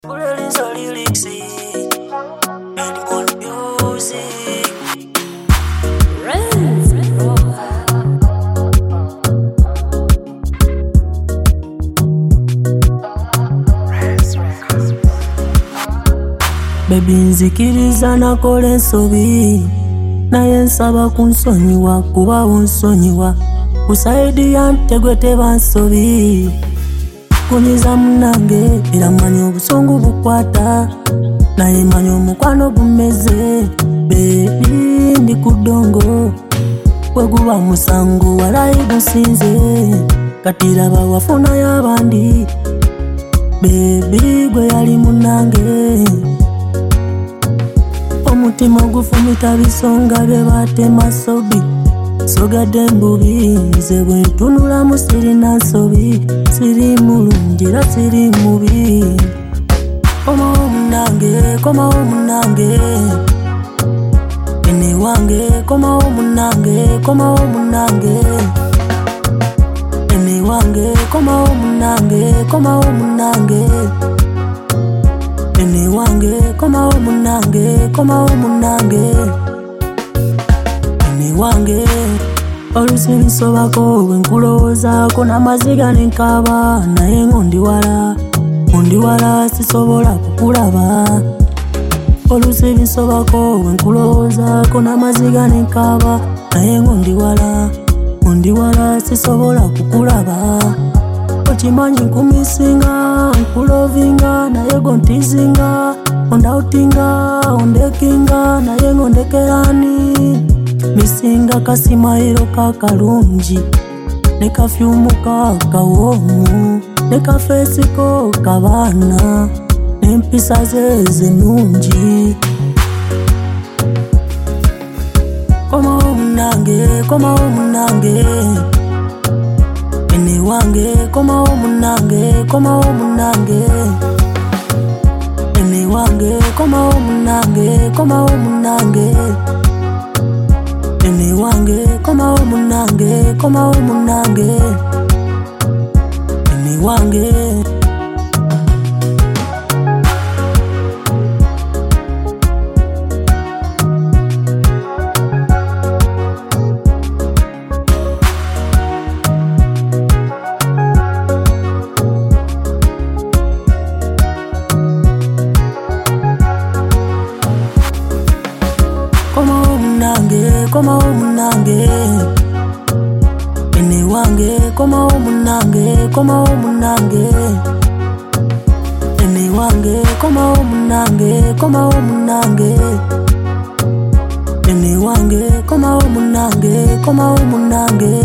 Lyrics are lyrics, and music. Baby nzikiriza nakola ensobi naye nsaba kunsonyiwa kuba wonsonyiwa kusaidi ya ntegwe teba nsobi kunyiza munange era manyi obusungu bukwata naye manyi omukwano gumeze baby ndi kudongo weguba musango walayi gusinze katiraba wafuna y'abandi baby gwe yali munange omutima gufumita bisonga bye batema sobi sogadde embubi nze bwe ntunulamu sirina nsobi siri mulungi era siri mubi komawo munange komawo munange ene wange komawo munange komawo munange ene wange komawo munange komawo munange ene wange komawo munange komawo munange ene wange olusi bisobako wenkulowoozaako n'amaziga nenkaba naye ngondiwala sisobola kukulaba olusi bisobako wenkulowoozaako n'amaziga nenkaba naye ngondiwala sisobola kukulaba okimanyi nkumisinga nkulovinga naye gontizinga ondautinga ondekinga naye ngondekerani misinga kasimairo kakalungi ne kafyumu kakawomu ne kafesiko kabana n'empisa ze nungi komawo munange komawo munange ene wange komawo munange komawo munange ene wange komawo munange komawo munange ene wange komawo munange komawo munange ene wange komawo munange ene wange komawo munange komawo munange ene wange komawo munange komawo munange ene wange komawo munange komawo munange